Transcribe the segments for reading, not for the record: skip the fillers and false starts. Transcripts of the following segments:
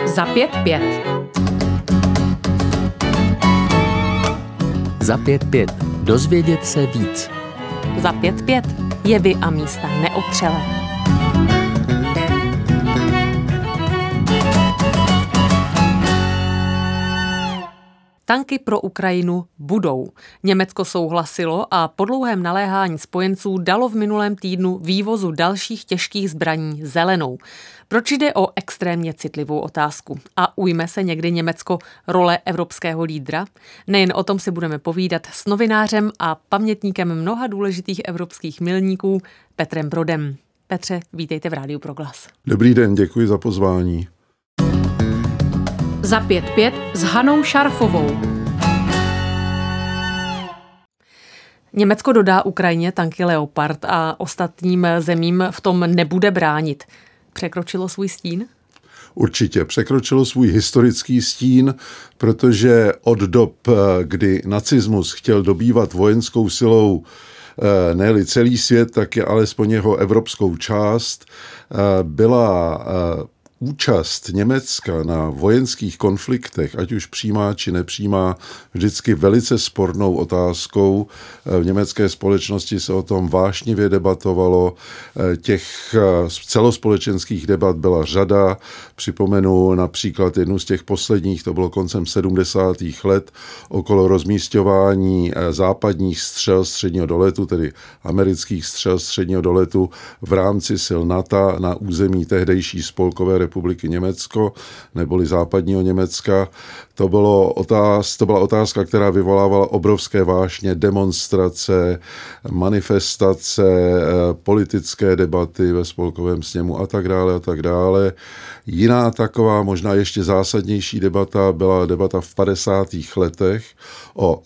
Za 5-5. Za 5-5. Dozvědět se víc. Za 5-5. Jevy a místa neotřelé. Tanky pro Ukrajinu budou. Německo souhlasilo a po dlouhém naléhání spojenců dalo v minulém týdnu vývozu dalších těžkých zbraní zelenou. Proč jde o extrémně citlivou otázku? A ujme se někdy Německo role evropského lídra? Nejen o tom si budeme povídat s novinářem a pamětníkem mnoha důležitých evropských milníků Petrem Brodem. Petře, vítejte v Rádiu Proglas. Dobrý den, děkuji za pozvání. Za 5-5 s Hanou Šarfovou. Německo dodá Ukrajině tanky Leopard a ostatním zemím v tom nebude bránit. Překročilo svůj stín? Určitě překročilo svůj historický stín, protože od dob, kdy nacismus chtěl dobývat vojenskou silou ne-li celý svět, tak je alespoň jeho evropskou část, byla účast Německa na vojenských konfliktech, ať už přímá či nepřímá, vždycky velice spornou otázkou. V německé společnosti se o tom vášnivě debatovalo. Těch celospolečenských debat byla řada. Připomenu například jednu z těch posledních, to bylo koncem 70. let, okolo rozmísťování západních střel středního doletu, tedy amerických střel středního doletu v rámci sil NATO na území tehdejší spolkové republiky Německo, neboli západního Německa. To byla otázka, která vyvolávala obrovské vášně, demonstrace, manifestace, politické debaty ve spolkovém sněmu a tak dále a tak dále. Jiná taková, možná ještě zásadnější debata byla debata v 50. letech o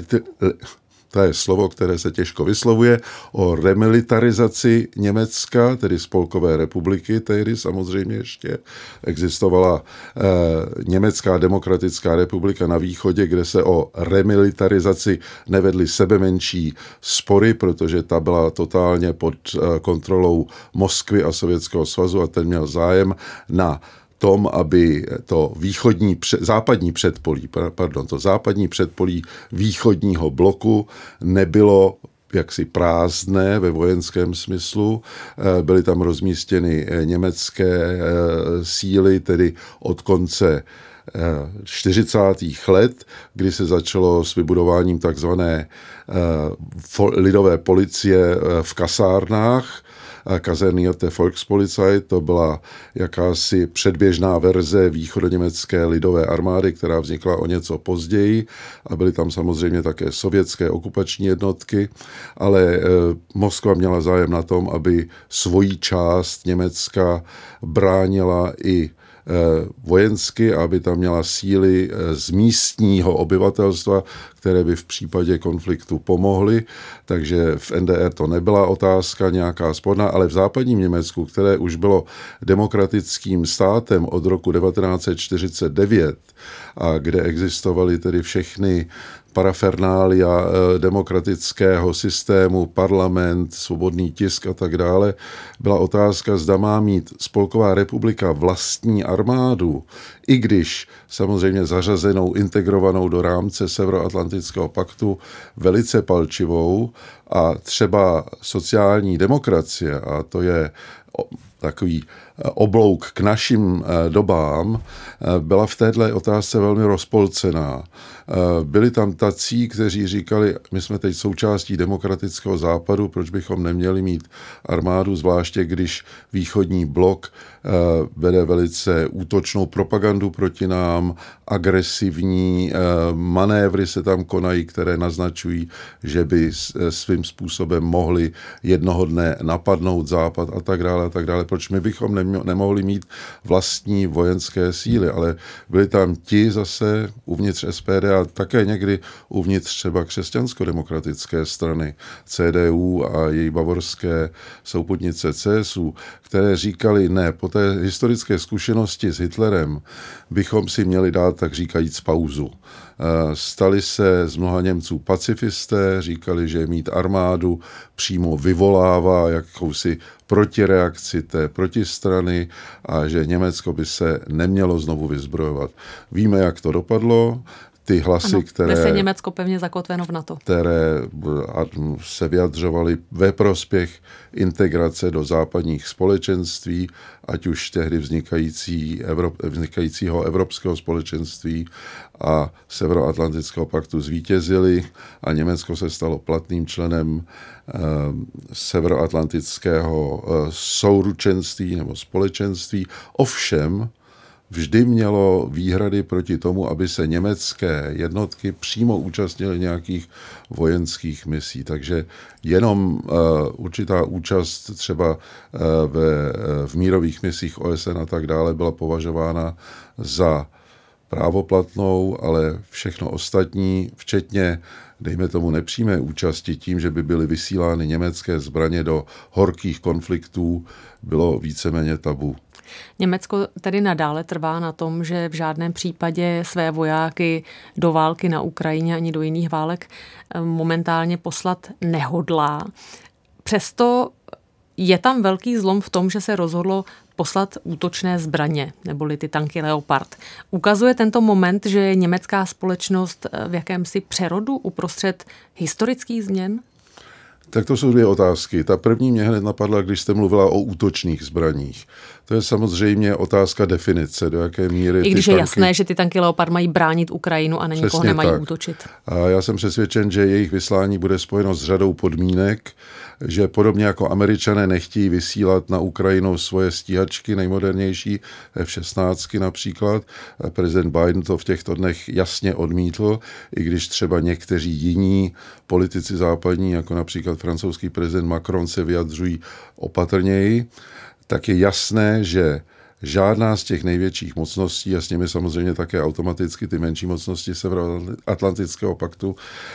to je slovo, které se těžko vyslovuje, o remilitarizaci Německa, tedy Spolkové republiky, tehdy samozřejmě ještě existovala Německá demokratická republika na východě, kde se o remilitarizaci nevedly sebemenší spory, protože ta byla totálně pod kontrolou Moskvy a Sovětského svazu a ten měl zájem na tom, aby to západní předpolí východního bloku nebylo jaksi prázdné ve vojenském smyslu. Byly tam rozmístěny německé síly, tedy od konce 40. let, kdy se začalo s vybudováním takzvané lidové policie v kasárnách. Kasernierte Volkspolizei, to byla jakási předběžná verze východoněmecké lidové armády, která vznikla o něco později a byly tam samozřejmě také sovětské okupační jednotky, ale Moskva měla zájem na tom, aby svoji část Německa bránila i vojensky, aby tam měla síly z místního obyvatelstva, které by v případě konfliktu pomohly. Takže v NDR to nebyla otázka nějaká sporná, ale v západním Německu, které už bylo demokratickým státem od roku 1949 a kde existovaly tedy všechny parafernália demokratického systému, parlament, svobodný tisk a tak dále, byla otázka, zda má mít Spolková republika vlastní armádu, i když samozřejmě zařazenou, integrovanou do rámce Severoatlantického paktu, velice palčivou a třeba sociální demokracie, a to je takový oblouk k našim dobám, byla v této otázce velmi rozpolcená. Byli tam tací, kteří říkali, my jsme teď součástí demokratického západu, proč bychom neměli mít armádu, zvláště když východní blok vede velice útočnou propagandu proti nám, agresivní manévry se tam konají, které naznačují, že by svým způsobem mohli jednoho dne napadnout západ a tak dále. Proč my bychom nemohli mít vlastní vojenské síly, ale byli tam ti zase uvnitř SPD a také někdy uvnitř třeba křesťansko-demokratické strany CDU a její bavorské souputnice CSU, které říkali, ne, po té historické zkušenosti s Hitlerem bychom si měli dát, tak říkajíc, pauzu. Stali se z mnoha Němců pacifisté, říkali, že mít armádu přímo vyvolává jakousi protireakci té protistrany a že Německo by se nemělo znovu vyzbrojovat. Víme, jak to dopadlo. Ty hlasy, ano, které se Německo pevně zakotveno v NATO. Které se vyjadřovaly ve prospěch integrace do západních společenství, ať už tehdy vznikajícího Evropského společenství a Severoatlantického paktu zvítězily a Německo se stalo platným členem Severoatlantického souručenství nebo společenství. Ovšem, vždy mělo výhrady proti tomu, aby se německé jednotky přímo účastnily nějakých vojenských misí. Takže jenom určitá účast třeba v mírových misích OSN a tak dále byla považována za právoplatnou, ale všechno ostatní, včetně, dejme tomu, nepřímé účasti tím, že by byly vysílány německé zbraně do horkých konfliktů, bylo víceméně tabu. Německo tedy nadále trvá na tom, že v žádném případě své vojáky do války na Ukrajině ani do jiných válek momentálně poslat nehodlá. Přesto je tam velký zlom v tom, že se rozhodlo poslat útočné zbraně, neboli ty tanky Leopard. Ukazuje tento moment, že je německá společnost v jakémsi přerodu uprostřed historických změn? Tak to jsou dvě otázky. Ta první mě hned napadla, když jste mluvila o útočných zbraních. To je samozřejmě otázka definice, do jaké míry I když je jasné, že ty tanky Leopard mají bránit Ukrajinu a na nikoho nemají útočit. A já jsem přesvědčen, že jejich vyslání bude spojeno s řadou podmínek, že podobně jako Američané nechtějí vysílat na Ukrajinu svoje stíhačky nejmodernější, F-16 například. Prezident Biden to v těchto dnech jasně odmítl, i když třeba někteří jiní politici západní, jako například francouzský prezident Macron, se vyjadřují opatrněji, tak je jasné, že žádná z těch největších mocností, a s nimi samozřejmě také automaticky ty menší mocnosti Severoatlantického paktu,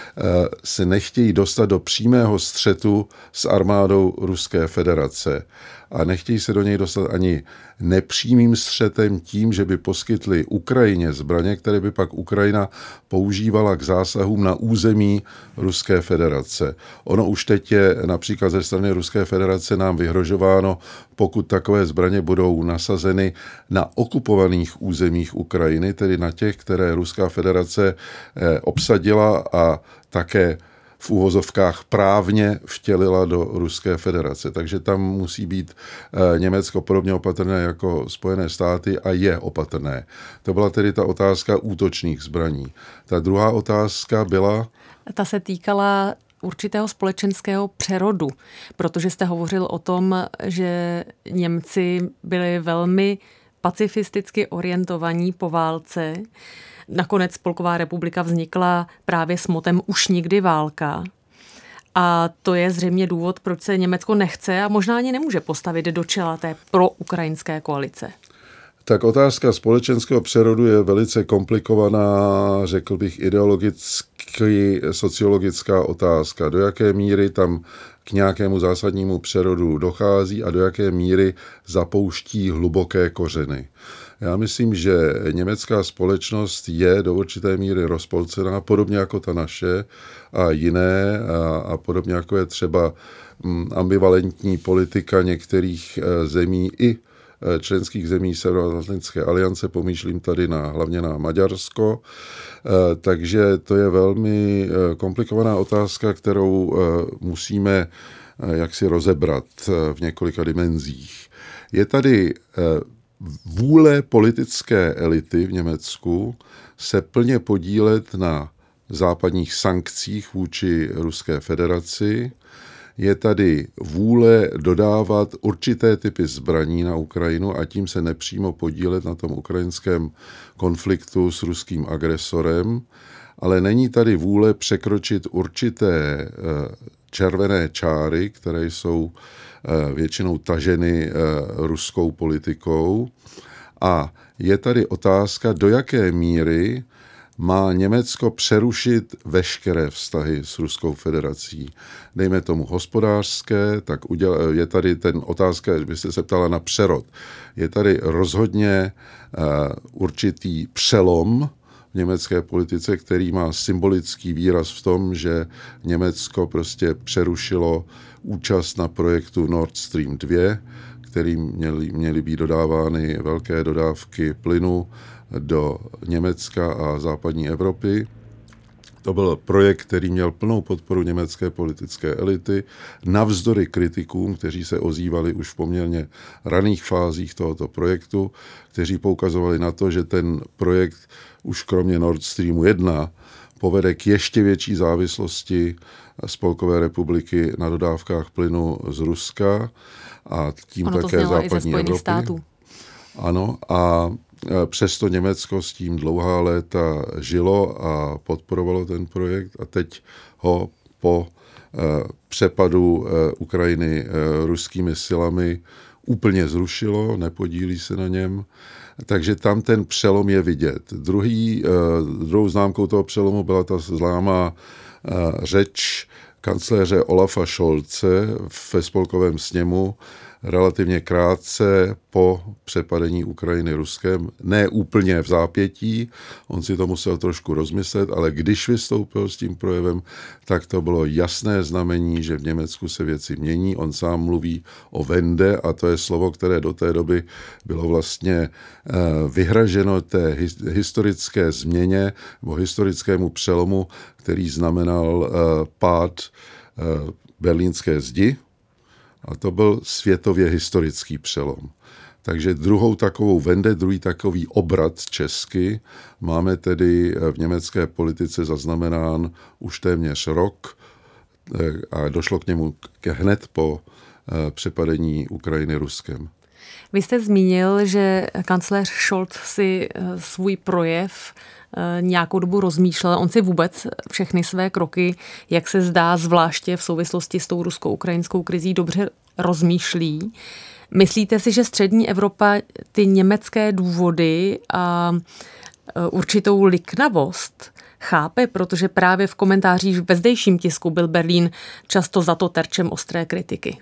se nechtějí dostat do přímého střetu s armádou Ruské federace. A nechtějí se do něj dostat ani nepřímým střetem tím, že by poskytli Ukrajině zbraně, které by pak Ukrajina používala k zásahům na území Ruské federace. Ono už teď je například ze strany Ruské federace nám vyhrožováno, pokud takové zbraně budou nasazeny na okupovaných územích Ukrajiny, tedy na těch, které Ruská federace obsadila a také v uvozovkách právně vtělila do Ruské federace. Takže tam musí být Německo podobně opatrné jako Spojené státy a je opatrné. To byla tedy ta otázka útočných zbraní. Ta druhá otázka byla... Ta se týkala určitého společenského přerodu, protože jste hovořil o tom, že Němci byli velmi pacifisticky orientovaní po válce. Nakonec Spolková republika vznikla právě s motem už nikdy válka. A to je zřejmě důvod, proč se Německo nechce a možná ani nemůže postavit do čela té proukrajinské koalice. Tak otázka společenského přerodu je velice komplikovaná, řekl bych ideologicky sociologická otázka. Do jaké míry tam k nějakému zásadnímu přerodu dochází a do jaké míry zapouští hluboké kořeny. Já myslím, že německá společnost je do určité míry rozpolcená, podobně jako ta naše a jiné, a podobně jako je třeba ambivalentní politika některých zemí i členských zemí Severoatlantické aliance, pomýšlím tady hlavně na Maďarsko. Takže to je velmi komplikovaná otázka, kterou musíme jaksi rozebrat v několika dimenzích. Je tady vůle politické elity v Německu se plně podílet na západních sankcích vůči Ruské federaci. Je tady vůle dodávat určité typy zbraní na Ukrajinu a tím se nepřímo podílet na tom ukrajinském konfliktu s ruským agresorem, ale není tady vůle překročit určité červené čáry, které jsou většinou taženy ruskou politikou. A je tady otázka, do jaké míry má Německo přerušit veškeré vztahy s Ruskou federací. Dejme tomu hospodářské, tak je tady ten otázka, že byste se ptala na přerod. Je tady rozhodně určitý přelom v německé politice, který má symbolický výraz v tom, že Německo prostě přerušilo účast na projektu Nord Stream 2, kterým měly být dodávány velké dodávky plynu do Německa a západní Evropy. To byl projekt, který měl plnou podporu německé politické elity, navzdory kritikům, kteří se ozývali už v poměrně raných fázích tohoto projektu, kteří poukazovali na to, že ten projekt už kromě Nord Streamu 1 povede k ještě větší závislosti Spolkové republiky na dodávkách plynu z Ruska a tím ono také západní Evropy. Států. Ano, a přesto Německo s tím dlouhá léta žilo a podporovalo ten projekt a teď ho po přepadu Ukrajiny ruskými silami úplně zrušilo, nepodílí se na něm. Takže tam ten přelom je vidět. Druhou známkou toho přelomu byla ta známá řeč kancléře Olafa Scholze ve spolkovém sněmu relativně krátce po přepadení Ukrajiny Ruskem. Ne úplně v zápětí, on si to musel trošku rozmyslet, ale když vystoupil s tím projevem, tak to bylo jasné znamení, že v Německu se věci mění. On sám mluví o Wende a to je slovo, které do té doby bylo vlastně vyhraženo té historické změně nebo historickému přelomu, který znamenal pád berlínské zdi. A to byl světově historický přelom. Takže druhou takovou Wende, druhý takový obrat česky máme tedy v německé politice zaznamenán už téměř rok a došlo k němu hned po přepadení Ukrajiny Ruskem. Vy jste zmínil, že kancléř Scholz si svůj projev nějakou dobu rozmýšlel. On si vůbec všechny své kroky, jak se zdá, zvláště v souvislosti s tou rusko-ukrajinskou krizí, dobře rozmýšlí. Myslíte si, že střední Evropa ty německé důvody a určitou liknavost chápe, protože právě v komentářích ve zdejším tisku byl Berlín často za to terčem ostré kritiky?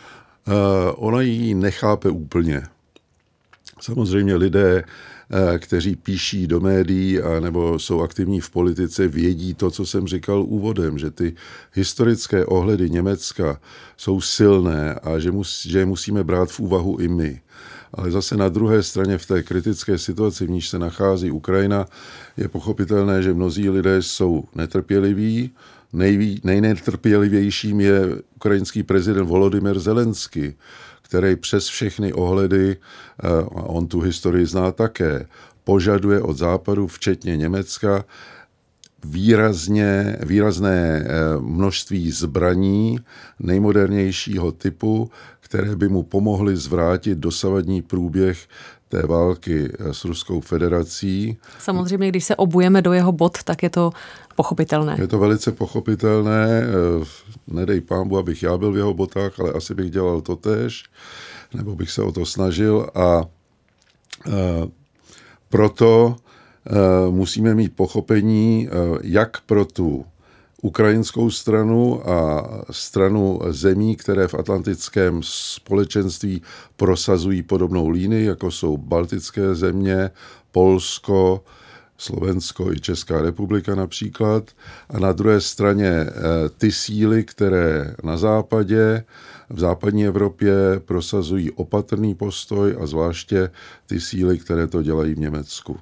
Ona ji nechápe úplně. Samozřejmě lidé, kteří píší do médií nebo jsou aktivní v politice, vědí to, co jsem říkal úvodem, že ty historické ohledy Německa jsou silné a že je musíme brát v úvahu i my. Ale zase na druhé straně v té kritické situaci, v níž se nachází Ukrajina, je pochopitelné, že mnozí lidé jsou netrpěliví. Nejnetrpělivějším je ukrajinský prezident Volodymyr Zelenský, který přes všechny ohledy, a on tu historii zná také, požaduje od západu, včetně Německa, výrazné množství zbraní nejmodernějšího typu, které by mu pomohly zvrátit dosavadní průběh té války s Ruskou federací. Samozřejmě, když se obujeme do jeho bod, tak je to pochopitelné. Je to velice pochopitelné. Nedej pánbu, abych já byl v jeho botách, ale asi bych dělal totéž, nebo bych se o to snažil a proto musíme mít pochopení, jak pro tu ukrajinskou stranu a stranu zemí, které v atlantickém společenství prosazují podobnou línii, jako jsou baltické země, Polsko, Slovensko i Česká republika například. A na druhé straně ty síly, které na západě, v západní Evropě prosazují opatrný postoj a zvláště ty síly, které to dělají v Německu.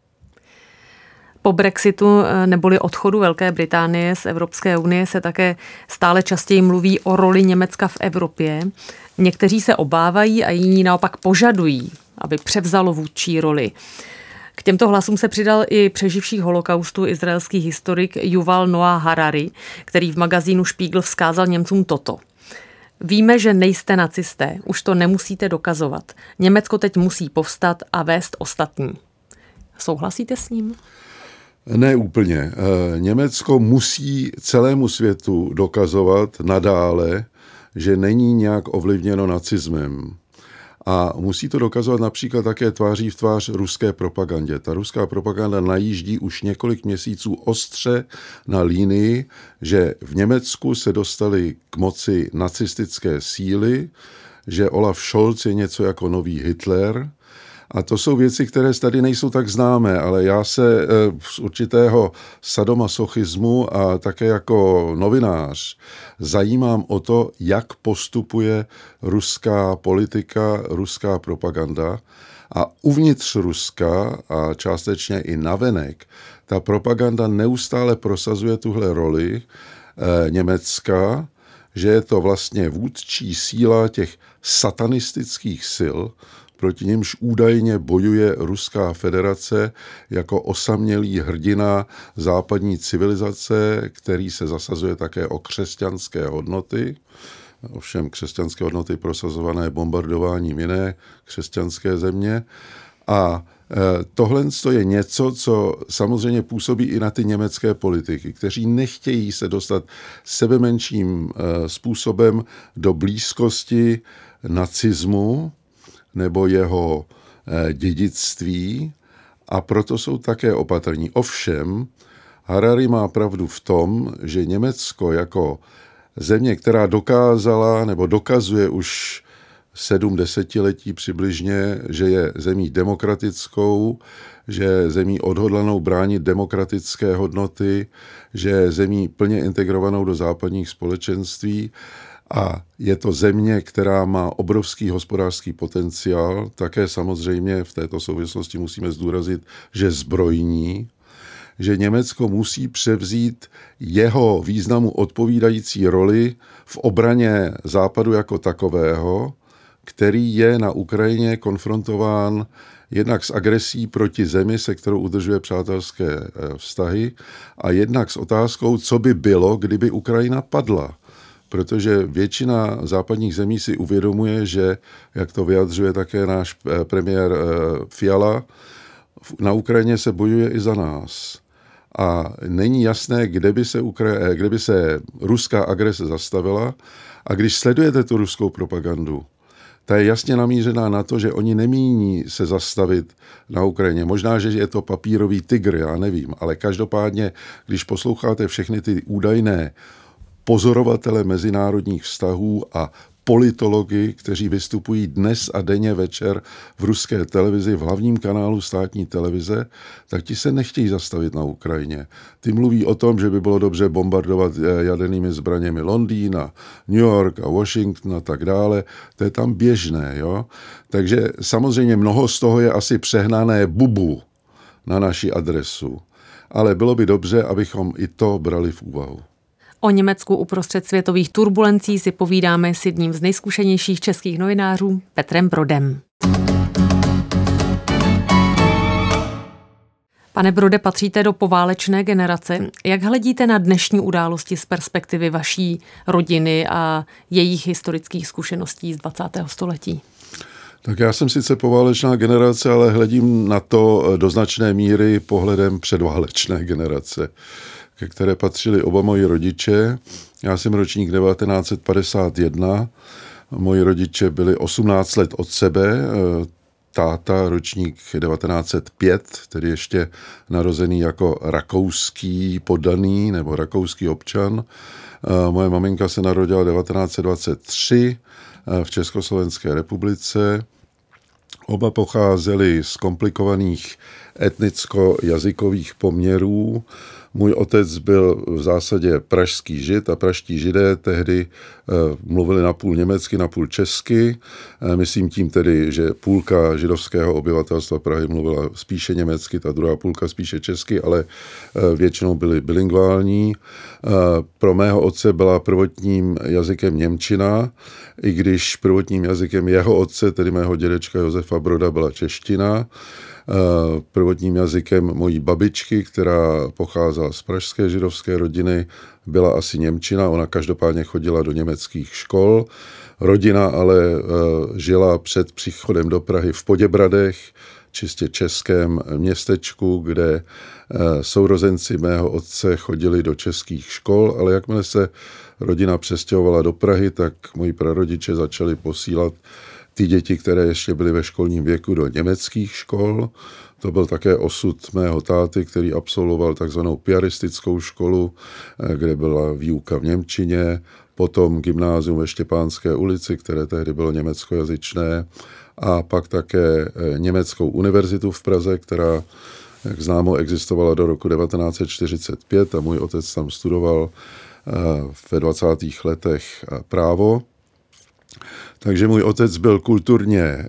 Po Brexitu neboli odchodu Velké Británie z Evropské unie se také stále častěji mluví o roli Německa v Evropě. Někteří se obávají a jiní naopak požadují, aby převzalo vůdčí roli. K těmto hlasům se přidal i přeživší holokaustu izraelský historik Yuval Noah Harari, který v magazínu Spiegel vzkázal Němcům toto. Víme, že nejste nacisté, už to nemusíte dokazovat. Německo teď musí povstat a vést ostatní. Souhlasíte s ním? Ne úplně. Německo musí celému světu dokazovat nadále, že není nějak ovlivněno nacismem. A musí to dokazovat například také tváří v tvář ruské propagandě. Ta ruská propaganda najíždí už několik měsíců ostře na línii, že v Německu se dostaly k moci nacistické síly, že Olaf Scholz je něco jako nový Hitler A to jsou věci, které tady nejsou tak známé, ale já se z určitého sadomasochismu a také jako novinář zajímám o to, jak postupuje ruská politika, ruská propaganda. A uvnitř Ruska a částečně i navenek ta propaganda neustále prosazuje tuhle roli Německa, že je to vlastně vůdčí síla těch satanistických sil, proti nimž údajně bojuje Ruská federace jako osamělý hrdina západní civilizace, který se zasazuje také o křesťanské hodnoty. Ovšem křesťanské hodnoty prosazované bombardováním jiné křesťanské země. A tohle je něco, co samozřejmě působí i na ty německé politiky, kteří nechtějí se dostat sebemenším způsobem do blízkosti nacismu nebo jeho dědictví a proto jsou také opatrní. Ovšem, Harari má pravdu v tom, že Německo jako země, která dokázala nebo dokazuje už 7 desetiletí přibližně, že je zemí demokratickou, že je zemí odhodlanou bránit demokratické hodnoty, že je zemí plně integrovanou do západních společenství a je to země, která má obrovský hospodářský potenciál. Také samozřejmě v této souvislosti musíme zdůraznit, že zbrojní, že Německo musí převzít jeho významu odpovídající roli v obraně Západu jako takového, který je na Ukrajině konfrontován jednak s agresí proti zemi, se kterou udržuje přátelské vztahy, a jednak s otázkou, co by bylo, kdyby Ukrajina padla. Protože většina západních zemí si uvědomuje, že, jak to vyjadřuje také náš premiér Fiala, na Ukrajině se bojuje i za nás. A není jasné, kde by se ruská agrese zastavila. A když sledujete tu ruskou propagandu, ta je jasně namířená na to, že oni nemíní se zastavit na Ukrajině. Možná, že je to papírový tygr, já nevím, ale každopádně, když posloucháte všechny ty údajné pozorovatele mezinárodních vztahů a politology, kteří vystupují dnes a denně večer v ruské televizi, v hlavním kanálu státní televize, tak ti se nechtějí zastavit na Ukrajině. Ty mluví o tom, že by bylo dobře bombardovat jadernými zbraněmi Londýn a New York a Washington a tak dále. To je tam běžné, jo? Takže samozřejmě mnoho z toho je asi přehnané bubu na naši adresu. Ale bylo by dobře, abychom i to brali v úvahu. O Německu uprostřed světových turbulencí si povídáme s jedním z nejzkušenějších českých novinářů, Petrem Brodem. Pane Brode, patříte do poválečné generace. Jak hledíte na dnešní události z perspektivy vaší rodiny a jejich historických zkušeností z 20. století? Tak já jsem sice poválečná generace, ale hledím na to do značné míry pohledem předválečné generace, ke které patřili oba moji rodiče. Já jsem ročník 1951, moji rodiče byli 18 let od sebe, táta ročník 1905, tedy ještě narozený jako rakouský poddaný nebo rakouský občan. Moje maminka se narodila 1923 v Československé republice. Oba pocházeli z komplikovaných etnicko-jazykových poměrů. Můj otec byl v zásadě pražský Žid a pražští Židé tehdy mluvili napůl německy, napůl česky. Myslím tím tedy, že půlka židovského obyvatelstva Prahy mluvila spíše německy, ta druhá půlka spíše česky, ale většinou byli bilingvální. Pro mého otce byla prvotním jazykem němčina, i když prvotním jazykem jeho otce, tedy mého dědečka Josefa Broda, byla čeština. Prvotním jazykem mojí babičky, která pocházela z pražské židovské rodiny, byla asi němčina. Ona každopádně chodila do německých škol. Rodina ale žila před příchodem do Prahy v Poděbradech, čistě českém městečku, kde sourozenci mého otce chodili do českých škol, ale jakmile se rodina přestěhovala do Prahy, tak moji prarodiče začali posílat ty děti, které ještě byly ve školním věku, do německých škol. To byl také osud mého táty, který absolvoval takzvanou piaristickou školu, kde byla výuka v němčině, potom gymnázium ve Štěpánské ulici, které tehdy bylo německojazyčné, a pak také Německou univerzitu v Praze, která, jak známo, existovala do roku 1945 a můj otec tam studoval ve 20. letech právo. Takže můj otec byl kulturně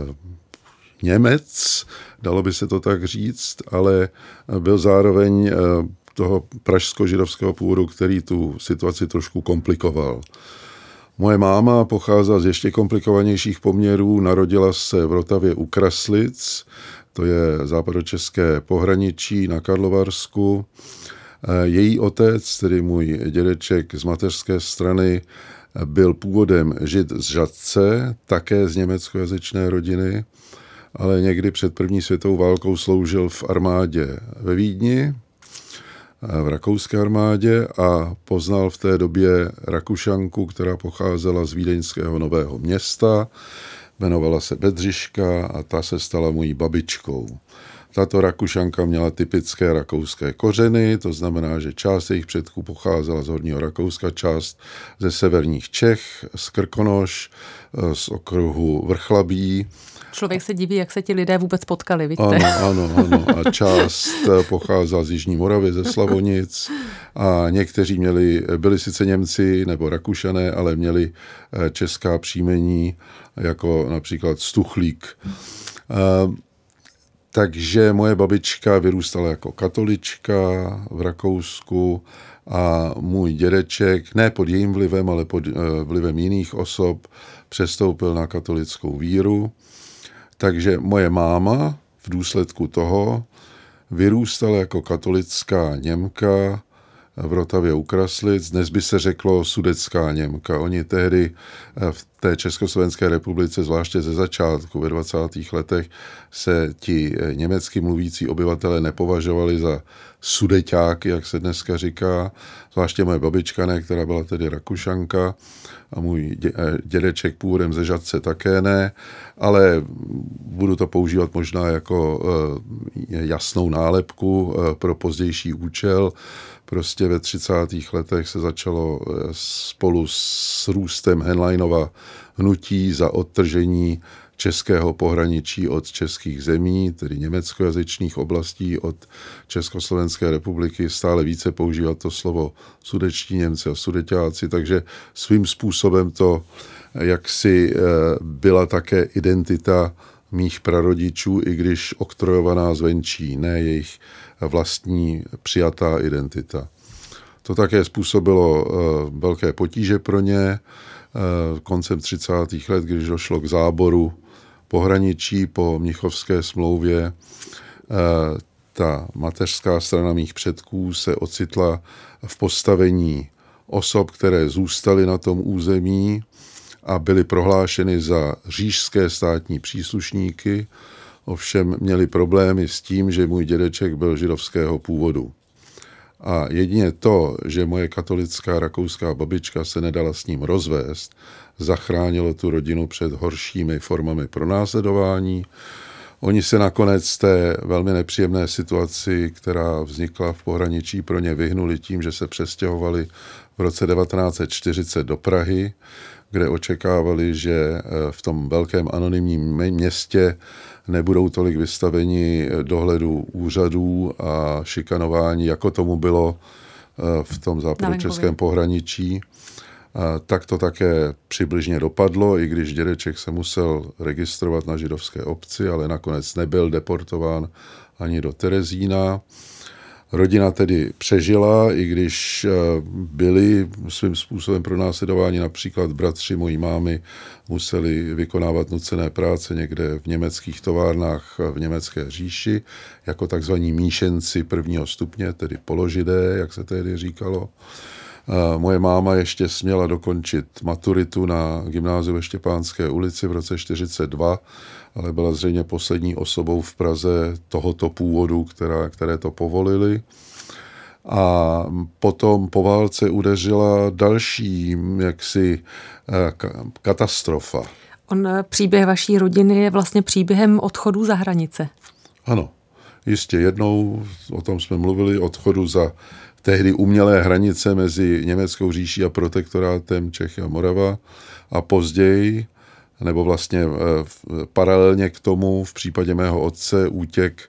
Němec, dalo by se to tak říct, ale byl zároveň toho pražsko-židovského původu, který tu situaci trošku komplikoval. Moje máma pocházela z ještě komplikovanějších poměrů, narodila se v Rotavě u Kraslic, to je západočeské pohraničí na Karlovarsku. Její otec, tedy můj dědeček z mateřské strany, byl původem Žid z Žatce, také z německojazyčné rodiny, ale někdy před první světovou válkou sloužil v armádě ve Vídni, v rakouské armádě a poznal v té době Rakušanku, která pocházela z vídeňského Nového Města, jmenovala se Bedřiška a ta se stala mojí babičkou. Tato Rakušanka měla typické rakouské kořeny, to znamená, že část jejich předků pocházela z Horního Rakouska, část ze severních Čech, z Krkonoš, z okruhu Vrchlabí. Člověk se diví, jak se ti lidé vůbec potkali, víte? Ano. A část pocházela z Jižní Moravy, ze Slavonic a někteří byli sice Němci nebo Rakušané, ale měli česká příjmení, jako například Stuchlík. Takže moje babička vyrůstala jako katolička v Rakousku a můj dědeček, ne pod jejím vlivem, ale pod vlivem jiných osob, přestoupil na katolickou víru. Takže moje máma v důsledku toho vyrůstala jako katolická Němka v Rotavě u Kraslic. Dnes by se řeklo sudetská Němka. Oni tehdy v té Československé republice, zvláště ze začátku ve 20. letech, se ti německy mluvící obyvatelé nepovažovali za sudeťáky, jak se dneska říká. Zvláště moje babička, ne, která byla tedy Rakušanka, a můj dědeček původem ze Žatce také ne, ale budu to používat možná jako jasnou nálepku pro pozdější účel. Prostě ve 30. letech se začalo spolu s růstem Henleinova hnutí za odtržení českého pohraničí od českých zemí, tedy německojazyčných oblastí od Československé republiky, stále více používat to slovo sudečtí Němci a sudeťáci, takže svým způsobem to jaksi byla také identita mých prarodičů, i když oktrojovaná zvenčí, ne jejich vlastní přijatá identita. To také způsobilo velké potíže pro ně koncem 30. let, když došlo k záboru pohraničí po Mnichovské smlouvě. Ta mateřská strana mých předků se ocitla v postavení osob, které zůstaly na tom území a byly prohlášeny za říšské státní příslušníky, ovšem měli problémy s tím, že můj dědeček byl židovského původu. A jedině to, že moje katolická rakouská babička se nedala s ním rozvést, zachránilo tu rodinu před horšími formami pronásledování. Oni se nakonec té velmi nepříjemné situaci, která vznikla v pohraničí, pro ně vyhnuli tím, že se přestěhovali v roce 1940 do Prahy, kde očekávali, že v tom velkém anonymním městě nebudou tolik vystaveni dohledu úřadů a šikanování, jako tomu bylo v tom západočeském pohraničí. Tak to také přibližně dopadlo, i když dědeček se musel registrovat na židovské obci, ale nakonec nebyl deportován ani do Terezína. Rodina tedy přežila, i když byli svým způsobem pronásledováni, například bratři mojí mámy museli vykonávat nucené práce někde v německých továrnách v německé říši, jako takzvaní míšenci prvního stupně, tedy položidé, jak se tehdy říkalo. Moje máma ještě směla dokončit maturitu na gymnáziu ve Štěpánské ulici v roce 1942, ale byla zřejmě poslední osobou v Praze tohoto původu, které to povolili. A potom po válce udeřila další katastrofa. Příběh vaší rodiny je vlastně příběhem odchodu za hranice. Ano, jistě jednou, o tom jsme mluvili, odchodu za tehdy umělé hranice mezi Německou říší a protektorátem Čechy a Morava a později nebo vlastně paralelně k tomu v případě mého otce útěk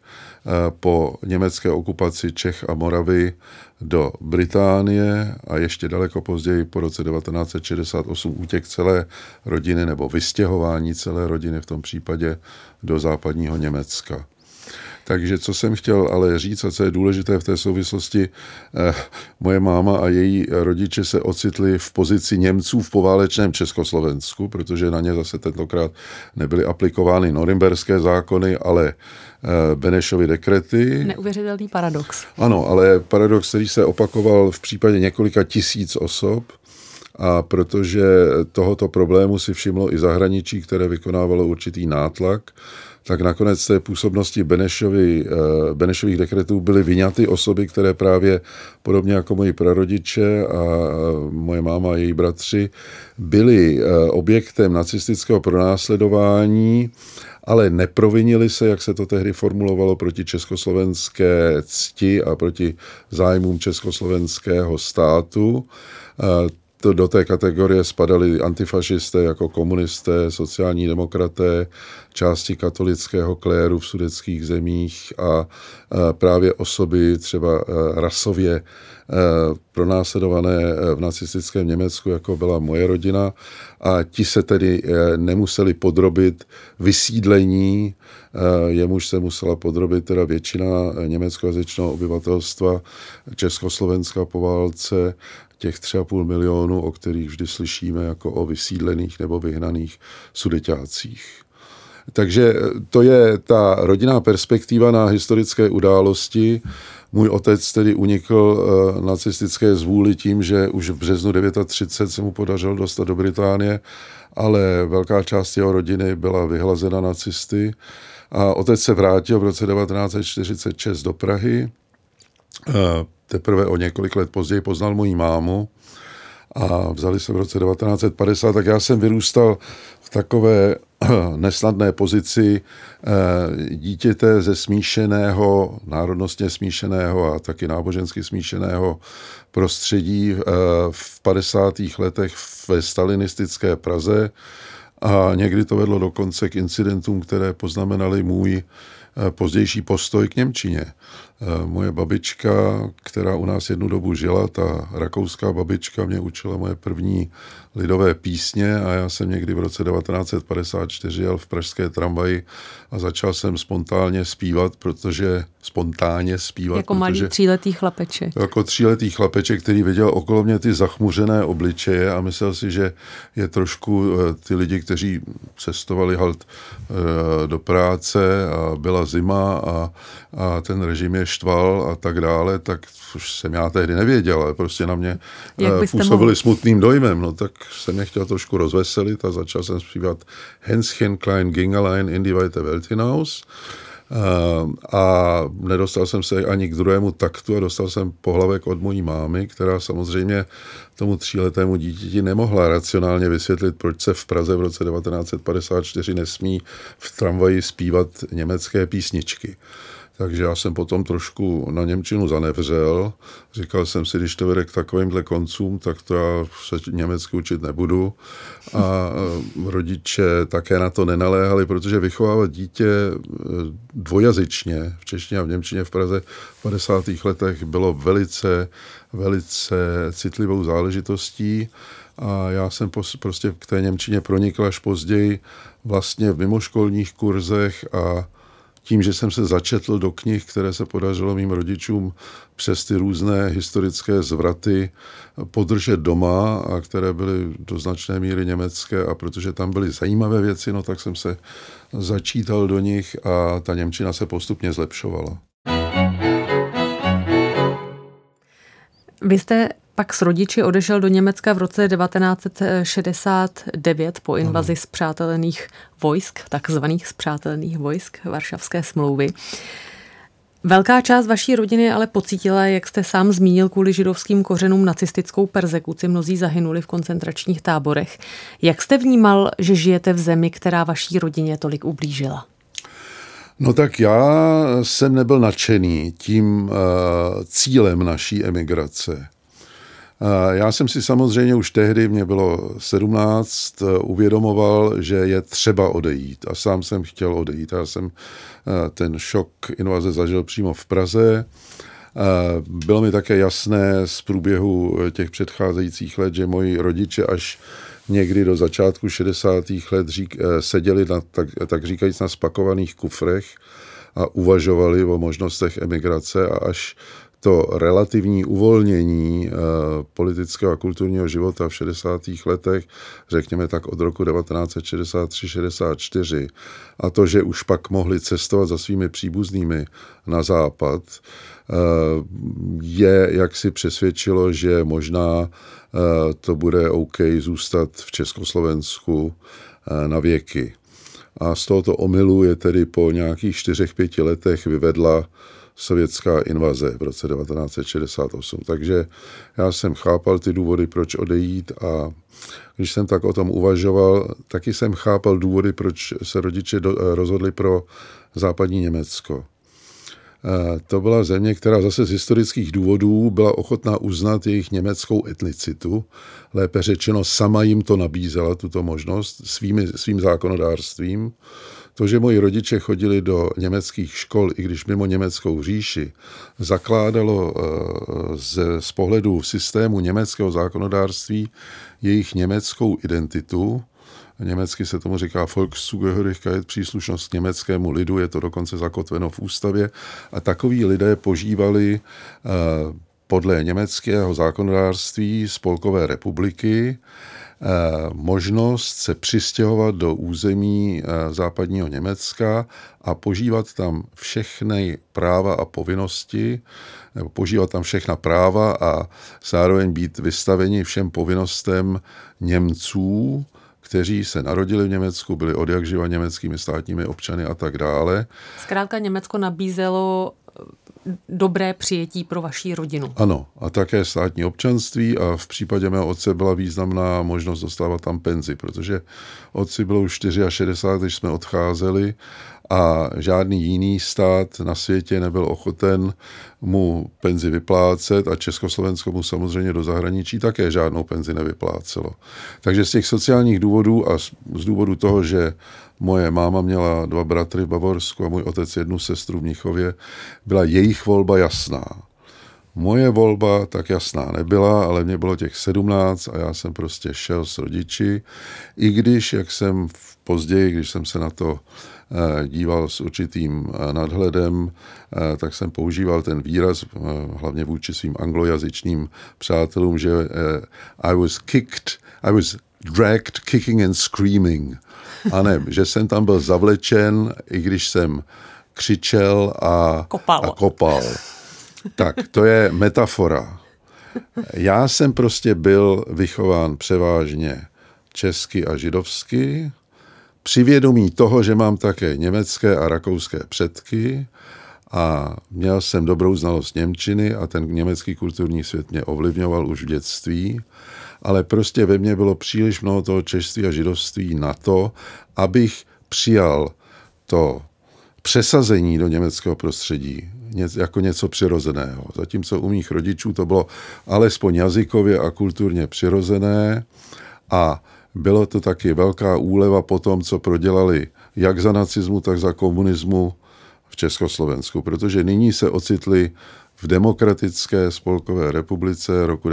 po německé okupaci Čech a Moravy do Británie a ještě daleko později po roce 1968 útěk celé rodiny nebo vystěhování celé rodiny v tom případě do západního Německa. Takže co jsem chtěl ale říct a co je důležité v té souvislosti, moje máma a její rodiče se ocitli v pozici Němců v poválečném Československu, protože na ně zase tentokrát nebyly aplikovány norimberské zákony, ale Benešovy dekrety. Neuvěřitelný paradox. Ano, ale paradox, který se opakoval v případě několika tisíc osob, a protože tohoto problému si všimlo i zahraničí, které vykonávalo určitý nátlak, tak nakonec z té působnosti Benešových dekretů byly vyňaty osoby, které právě podobně jako moji prarodiče a moje máma a její bratři byli objektem nacistického pronásledování, ale neprovinili se, jak se to tehdy formulovalo, proti československé cti a proti zájmům československého státu. Do té kategorie spadali antifašisté jako komunisté, sociální demokraté, části katolického kléru v sudetských zemích a právě osoby třeba rasově pronásledované v nacistickém Německu, jako byla moje rodina. A ti se tedy nemuseli podrobit vysídlení, jemuž se musela podrobit teda většina německojazyčného obyvatelstva Československa po válce, těch 3,5 milionu, o kterých vždy slyšíme jako o vysídlených nebo vyhnaných sudeťácích. Takže to je ta rodinná perspektiva na historické události. Můj otec tedy unikl nacistické zvůli tím, že už v březnu 1939 se mu podařilo dostat do Británie, ale velká část jeho rodiny byla vyhlazena nacisty. A otec se vrátil v roce 1946 do Prahy. Teprve o několik let později poznal moji mámu a vzali se v roce 1950, tak já jsem vyrůstal v takové nesnadné pozici dítěte ze smíšeného, národnostně smíšeného a taky nábožensky smíšeného prostředí v 50. letech ve stalinistické Praze a někdy to vedlo dokonce k incidentům, které poznamenaly můj pozdější postoj k němčině. Moje babička, která u nás jednu dobu žila, ta rakouská babička mě učila moje první lidové písně a já jsem někdy v roce 1954 jel v pražské tramvaji a začal jsem spontánně zpívat, jako malý 3letý chlapeček. Jako 3letý chlapeček, který viděl okolo mě ty zachmuřené obličeje a myslel si, že je trošku ty lidi, kteří cestovali do práce a byla zima a ten režim je štval a tak dále, tak už jsem já tehdy nevěděl, ale prostě na mě působili smutným dojmem, no tak jsem mě chtěl trošku rozveselit a začal jsem zpívat Hänschen klein ging allein in die weite Welt hinaus. A nedostal jsem se ani k druhému taktu a dostal jsem pohlavek od mojí mámy, která samozřejmě tomu 3letému dítěti nemohla racionálně vysvětlit, proč se v Praze v roce 1954 nesmí v tramvaji zpívat německé písničky. Takže já jsem potom trošku na němčinu zanevřel. Říkal jsem si, když to vede k takovýmhle koncům, tak to já se německy učit nebudu. A rodiče také na to nenaléhali, protože vychovávat dítě dvojazyčně v češtině a v němčině v Praze v 50. letech bylo velice, velice citlivou záležitostí. A já jsem prostě k té němčině pronikl až později vlastně v mimoškolních kurzech a tím, že jsem se začetl do knih, které se podařilo mým rodičům přes ty různé historické zvraty podržet doma a které byly do značné míry německé a protože tam byly zajímavé věci, no tak jsem se začítal do nich a ta němčina se postupně zlepšovala. Vy jste pak s rodiči odešel do Německa v roce 1969 po invazi spřátelených vojsk, takzvaných spřátelených vojsk Varšavské smlouvy. Velká část vaší rodiny ale pocítila, jak jste sám zmínil, kvůli židovským kořenům nacistickou perzekuci. Mnozí zahynuli v koncentračních táborech. Jak jste vnímal, že žijete v zemi, která vaší rodině tolik ublížila? No tak já jsem nebyl nadšený tím cílem naší emigrace. Já jsem si samozřejmě už tehdy, mě bylo 17, uvědomoval, že je třeba odejít a sám jsem chtěl odejít. Já jsem ten šok invaze zažil přímo v Praze. Bylo mi také jasné z průběhu těch předcházejících let, že moji rodiče až někdy do začátku 60. let seděli tak říkajíc na spakovaných kufrech a uvažovali o možnostech emigrace a až to relativní uvolnění politického a kulturního života v 60. letech, řekněme tak od roku 1963-64, a to, že už pak mohli cestovat za svými příbuznými na západ, je, jak si přesvědčilo, že možná to bude OK zůstat v Československu na věky. A z tohoto omylu je tedy po nějakých 4-5 letech vyvedla sovětská invaze v roce 1968. Takže já jsem chápal ty důvody, proč odejít, a když jsem tak o tom uvažoval, taky jsem chápal důvody, proč se rodiče rozhodli pro západní Německo. To byla země, která zase z historických důvodů byla ochotná uznat jejich německou etnicitu. Lépe řečeno, sama jim to nabízela, tuto možnost, svým zákonodárstvím. To, že moji rodiče chodili do německých škol, i když mimo německou říši, zakládalo z pohledu systému německého zákonodárství jejich německou identitu. Německy se tomu říká Volkszugehörigkeit, příslušnost k německému lidu, je to dokonce zakotveno v ústavě. A takoví lidé požívali podle německého zákonodárství Spolkové republiky možnost se přistěhovat do území západního Německa a požívat tam všechny práva a povinnosti, nebo požívat tam všechna práva a zároveň být vystaveni všem povinnostem Němců, kteří se narodili v Německu, byli odjakživa německými státními občany a tak dále. Zkrátka Německo nabízelo dobré přijetí pro vaši rodinu. Ano, a také státní občanství, a v případě mého otce byla významná možnost dostávat tam penzi, protože otci bylo už 64, když jsme odcházeli, a žádný jiný stát na světě nebyl ochoten mu penzi vyplácet a Československo mu samozřejmě do zahraničí také žádnou penzi nevyplácelo. Takže z těch sociálních důvodů a z důvodu toho, že moje máma měla 2 bratry v Bavorsku a můj otec 1 sestru v Mnichově, byla jejich volba jasná. Moje volba tak jasná nebyla, ale mě bylo těch 17 a já jsem prostě šel s rodiči, i když, jak jsem později, když jsem se na to díval s určitým nadhledem, tak jsem používal ten výraz, hlavně vůči svým anglojazyčným přátelům, že I was dragged, kicking and screaming. A ne, že jsem tam byl zavlečen, i když jsem křičel a kopal. Tak, to je metafora. Já jsem prostě byl vychován převážně česky a židovsky, při vědomí toho, že mám také německé a rakouské předky, a měl jsem dobrou znalost němčiny a ten německý kulturní svět mě ovlivňoval už v dětství, ale prostě ve mně bylo příliš mnoho toho češství a židovství na to, abych přijal to přesazení do německého prostředí jako něco přirozeného. Zatímco u mých rodičů to bylo alespoň jazykově a kulturně přirozené, a bylo to taky velká úleva po tom, co prodělali jak za nacismu, tak za komunismu v Československu, protože nyní se ocitli v demokratické Spolkové republice roku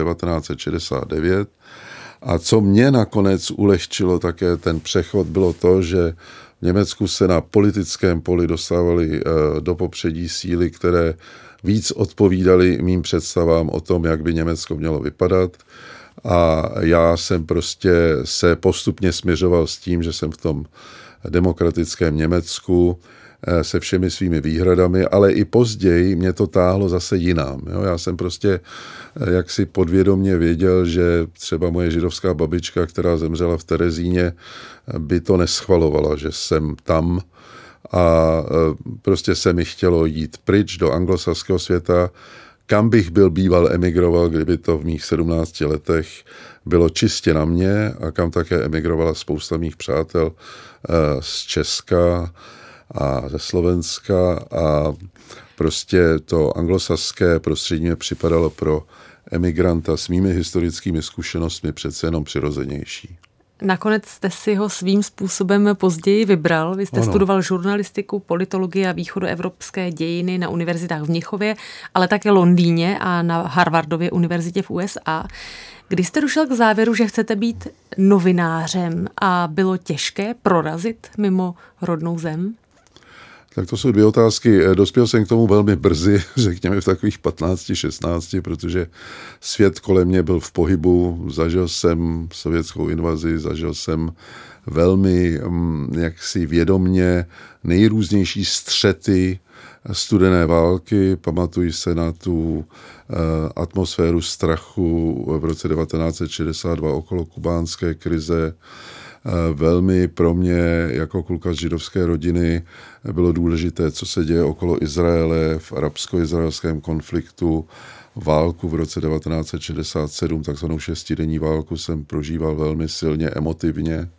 1969, a co mě nakonec ulehčilo také ten přechod, bylo to, že v Německu se na politickém poli dostávaly do popředí síly, které víc odpovídaly mým představám o tom, jak by Německo mělo vypadat. A já jsem prostě se postupně směřoval s tím, že jsem v tom demokratickém Německu se všemi svými výhradami, ale i později mě to táhlo zase jinam. Jo? Já jsem prostě jaksi podvědomě věděl, že třeba moje židovská babička, která zemřela v Terezíně, by to neschvalovala, že jsem tam, a prostě se mi chtělo jít pryč do anglosaského světa, kam bych byl býval emigroval, kdyby to v mých 17 letech bylo čistě na mě, a kam také emigrovala spousta mých přátel z Česka. a ze Slovenska a prostě to anglosaské prostředí mě připadalo pro emigranta s mými historickými zkušenostmi přece jenom přirozenější. Nakonec jste si ho svým způsobem později vybral. Vy jste studoval žurnalistiku, politologii a východoevropské dějiny na univerzitách v Mnichově, ale také Londýně a na Harvardově univerzitě v USA. Kdy jste došel k závěru, že chcete být novinářem a bylo těžké prorazit mimo rodnou zem? Tak to jsou dvě otázky. Dospěl jsem k tomu velmi brzy, řekněme v takových 15, 16, protože svět kolem mě byl v pohybu. Zažil jsem sovětskou invazi, zažil jsem velmi jaksi vědomně nejrůznější střety studené války. Pamatuji se na tu atmosféru strachu v roce 1962 okolo kubánské krize. Velmi pro mě jako kluka z židovské rodiny bylo důležité, co se děje okolo Izraele v arabsko-izraelském konfliktu. Válku v roce 1967, takzvanou šestidenní válku, jsem prožíval velmi silně emotivně.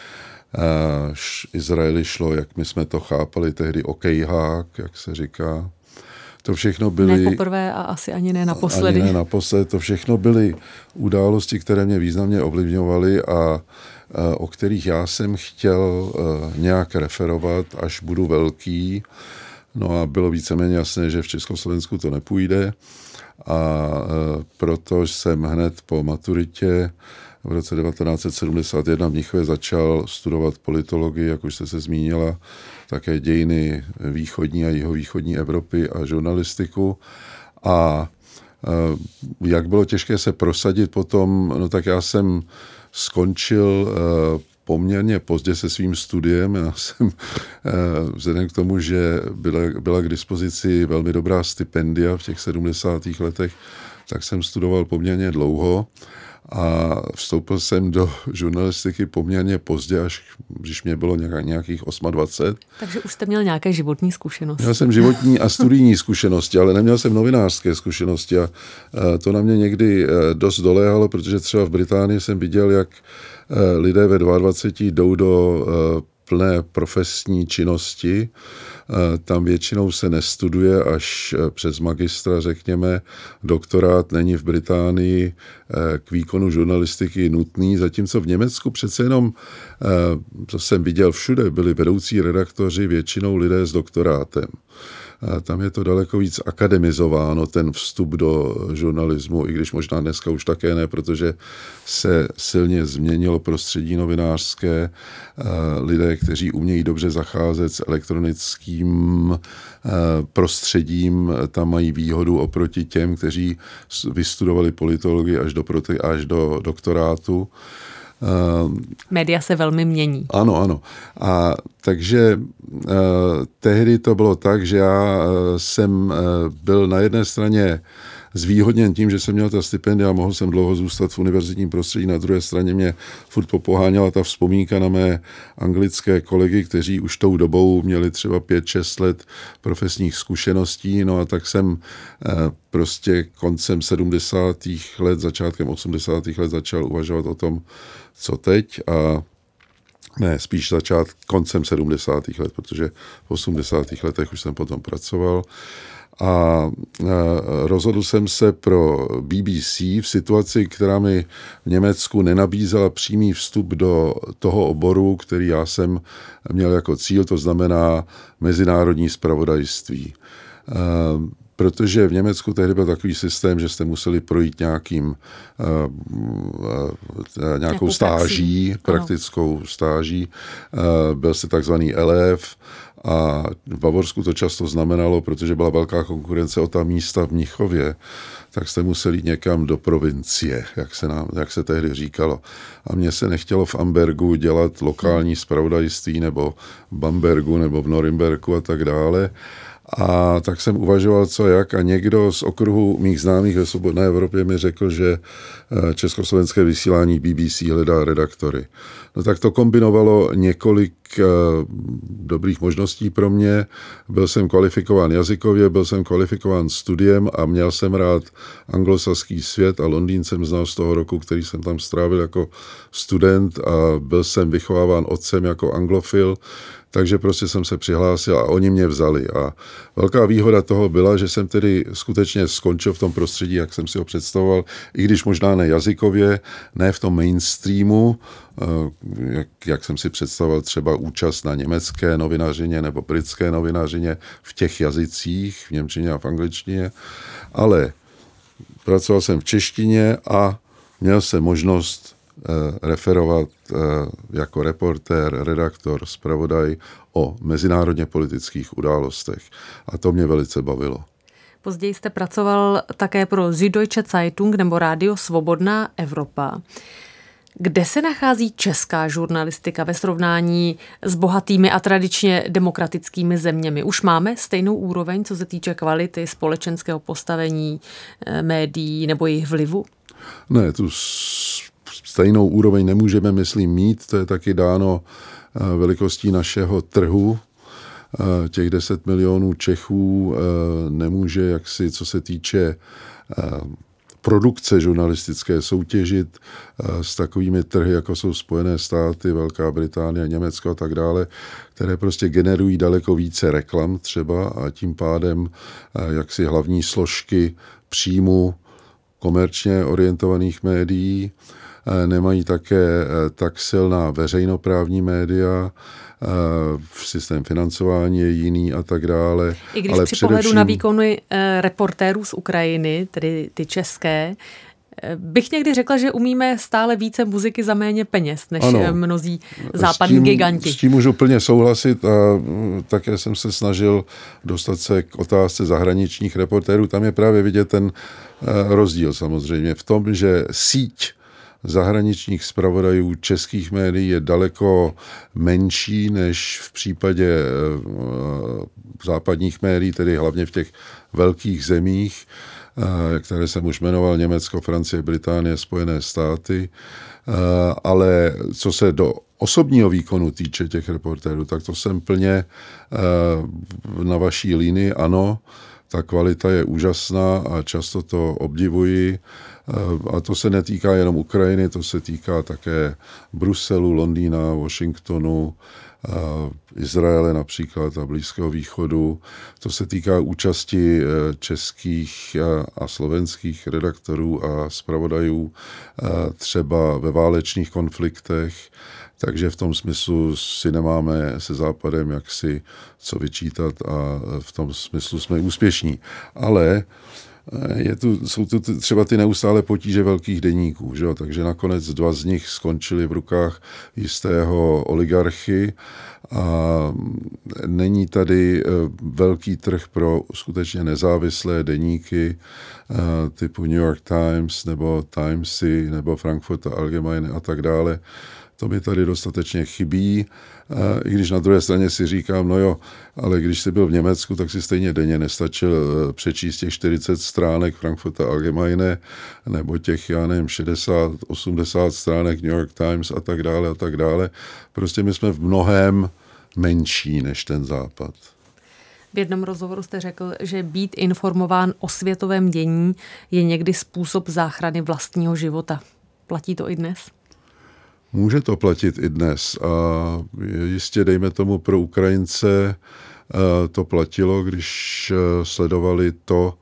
Izraeli šlo, jak my jsme to chápali tehdy, okejhák, jak se říká. To všechno byly... Ne poprvé a asi ani ne naposledy. Ani ne naposledy. To všechno byly události, které mě významně ovlivňovaly a o kterých já jsem chtěl nějak referovat, až budu velký. No a bylo víceméně jasné, že v Československu to nepůjde. A proto jsem hned po maturitě v roce 1971 v Mnichově začal studovat politologii, jak už jste se zmínila, také dějiny východní a jihovýchodní Evropy a žurnalistiku. A jak bylo těžké se prosadit potom, no tak já jsem skončil poměrně pozdě se svým studiem. Já jsem vzhledem k tomu, že byla k dispozici velmi dobrá stipendia v těch 70. letech, tak jsem studoval poměrně dlouho a vstoupil jsem do žurnalistiky poměrně pozdě, až když mě bylo nějakých 28. Takže už jste měl nějaké životní zkušenosti. Měl jsem životní a studijní zkušenosti, ale neměl jsem novinářské zkušenosti a to na mě někdy dost doléhalo, protože třeba v Británii jsem viděl, jak lidé ve 22 jdou do plné profesní činnosti. Tam většinou se nestuduje až přes magistra, řekněme. Doktorát není v Británii k výkonu žurnalistiky nutný, zatímco v Německu přece jenom, co jsem viděl všude, byli vedoucí redaktoři většinou lidé s doktorátem. Tam je to daleko víc akademizováno, ten vstup do žurnalismu, i když možná dneska už také ne, protože se silně změnilo prostředí novinářské. Lidé, kteří umějí dobře zacházet s elektronickým prostředím, tam mají výhodu oproti těm, kteří vystudovali politologii až do doktorátu. Média se velmi mění. Ano. A takže tehdy to bylo tak, že já jsem byl na jedné straně zvýhodněn tím, že jsem měl ta stipendia a mohl jsem dlouho zůstat v univerzitním prostředí. Na druhé straně mě furt popoháněla ta vzpomínka na mé anglické kolegy, kteří už tou dobou měli třeba 5-6 let profesních zkušeností. No a tak jsem prostě koncem 70. let, začátkem 80. let začal uvažovat o tom, co teď a ne, spíš koncem 70. let, protože v 80. letech už jsem potom pracoval. A rozhodl jsem se pro BBC v situaci, která mi v Německu nenabízela přímý vstup do toho oboru, který já jsem měl jako cíl, to znamená mezinárodní zpravodajství. Protože v Německu tehdy byl takový systém, že jste museli projít nějakou stáží, praktickou stáží. Byl jste takzvaný LF a v Bavorsku to často znamenalo, protože byla velká konkurence o ta místa v Mnichově, tak jste museli jít někam do provincie, jak se tehdy říkalo. A mně se nechtělo v Ambergu dělat lokální zpravodajství nebo v Bambergu nebo v Norimberku a tak dále. A tak jsem uvažoval, co jak, a někdo z okruhu mých známých ve Svobodné Evropě mi řekl, že československé vysílání BBC hledá redaktory. No tak to kombinovalo několik dobrých možností pro mě. Byl jsem kvalifikován jazykově, byl jsem kvalifikován studiem a měl jsem rád anglosaský svět a Londýn jsem znal z toho roku, který jsem tam strávil jako student a byl jsem vychováván otcem jako anglofil. takže prostě jsem se přihlásil a oni mě vzali. A velká výhoda toho byla, že jsem tedy skutečně skončil v tom prostředí, jak jsem si ho představoval, i když možná ne jazykově, ne v tom mainstreamu, jak jsem si představoval třeba účast na německé novinařině nebo britské novinařině v těch jazycích, v němčině a v angličtině, ale pracoval jsem v češtině a měl jsem možnost referovat jako reportér, redaktor, zpravodaj o mezinárodně politických událostech. A to mě velice bavilo. Později jste pracoval také pro Süddeutsche Zeitung nebo Rádio Svobodná Evropa. Kde se nachází česká žurnalistika ve srovnání s bohatými a tradičně demokratickými zeměmi? Už máme stejnou úroveň, co se týče kvality společenského postavení médií nebo jejich vlivu? Ne, tu stejnou úroveň nemůžeme, myslím, mít. To je taky dáno velikostí našeho trhu. Těch 10 milionů Čechů nemůže jaksi, co se týče produkce žurnalistické soutěžit s takovými trhy, jako jsou Spojené státy, Velká Británie, Německo a tak dále, které prostě generují daleko více reklam třeba a tím pádem jaksi hlavní složky příjmu komerčně orientovaných médií, nemají také tak silná veřejnoprávní média, systém financování je jiný a tak dále. I když ale při pohledu na výkony reportérů z Ukrajiny, tedy ty české, bych někdy řekla, že umíme stále více muziky za méně peněz, než mnozí západní giganti. S tím můžu plně souhlasit a také jsem se snažil dostat se k otázce zahraničních reportérů. Tam je právě vidět ten rozdíl samozřejmě v tom, že síť zahraničních zpravodajů českých médií je daleko menší než v případě západních médií, tedy hlavně v těch velkých zemích, které jsem už jmenoval, Německo, Francie, Británie, Spojené státy. Ale co se do osobního výkonu týče těch reportérů, tak to jsem plně na vaší linii. Ano, ta kvalita je úžasná a často to obdivuji. A to se netýká jenom Ukrajiny, to se týká také Bruselu, Londýna, Washingtonu, Izraele například a Blízkého východu. To se týká účasti českých a slovenských redaktorů a zpravodajů třeba ve válečných konfliktech. Takže v tom smyslu si nemáme se Západem jaksi co vyčítat a v tom smyslu jsme úspěšní. Ale jsou tu třeba ty neustále potíže velkých deníků, že? Takže nakonec 2 z nich skončili v rukách jistého oligarchy a není tady velký trh pro skutečně nezávislé deníky typu New York Times nebo Timesy nebo Frankfurter Allgemeine a tak dále. To mi tady dostatečně chybí, i když na druhé straně si říkám, no jo, ale když jsi byl v Německu, tak si stejně denně nestačil přečíst těch 40 stránek Frankfurter Allgemeine, nebo těch, já nevím, 60, 80 stránek New York Times a tak dále a tak dále. Prostě my jsme v mnohém menší než ten Západ. V jednom rozhovoru jste řekl, že být informován o světovém dění je někdy způsob záchrany vlastního života. Platí to i dnes? Může to platit i dnes a jistě, dejme tomu, pro Ukrajince to platilo, když sledovali to,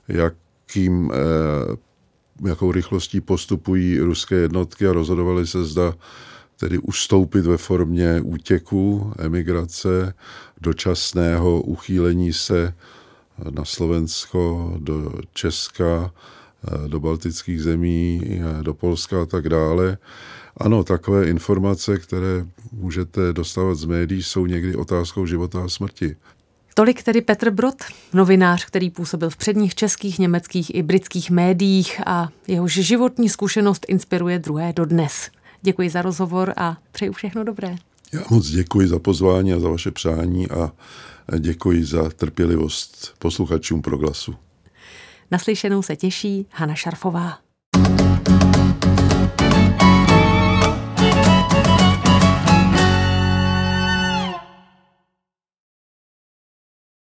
jakou rychlostí postupují ruské jednotky a rozhodovali se, zda tedy ustoupit ve formě útěku, emigrace, dočasného uchýlení se na Slovensko, do Česka, do baltických zemí, do Polska a tak dále. Ano, takové informace, které můžete dostávat z médií, jsou někdy otázkou života a smrti. Tolik tedy Petr Brod, novinář, který působil v předních českých, německých i britských médiích a jehož životní zkušenost inspiruje druhé dodnes. Děkuji za rozhovor a přeju všechno dobré. Já moc děkuji za pozvání a za vaše přání a děkuji za trpělivost posluchačům Proglasu. Naslyšenou se těší Hana Šarfová.